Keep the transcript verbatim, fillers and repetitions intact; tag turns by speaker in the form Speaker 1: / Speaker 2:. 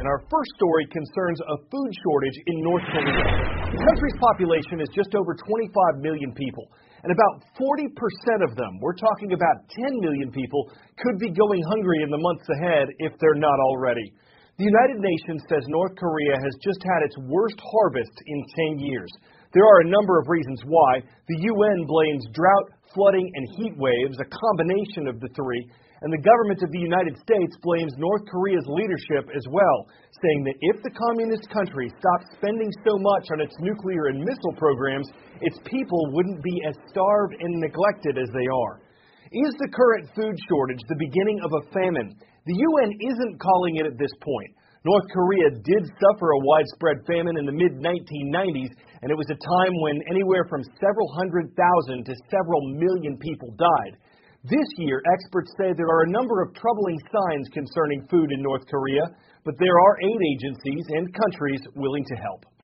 Speaker 1: and our first story concerns a food shortage in North Korea. The country's population is just over twenty-five million people, and about forty percent of them, we're talking about ten million people, could be going hungry in the months ahead if they're not already. The United Nations says North Korea has just had its worst harvest in ten years. There are a number of reasons why. The U N blames drought, flooding, and heat waves, a combination of the three, and the government of the United States blames North Korea's leadership as well, saying that if the communist country stopped spending so much on its nuclear and missile programs, its people wouldn't be as starved and neglected as they are. Is the current food shortage the beginning of a famine? The U N isn't calling it at this point. North Korea did suffer a widespread famine in the mid nineteen nineties, and it was a time when anywhere from several hundred thousand to several million people died. This year, experts say there are a number of troubling signs concerning food in North Korea, but there are aid agencies and countries willing to help.